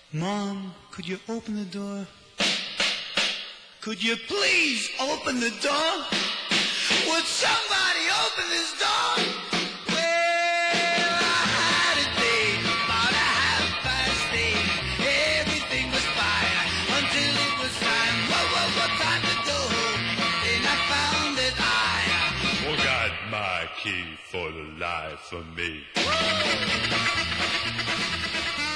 Mom, could you open the door? Could you please open the door? Would somebody open this door? Well, I had a date about 8:30. Everything was fine until it was time. Whoa, time to go home. Then I found that I forgot my key for the life of me.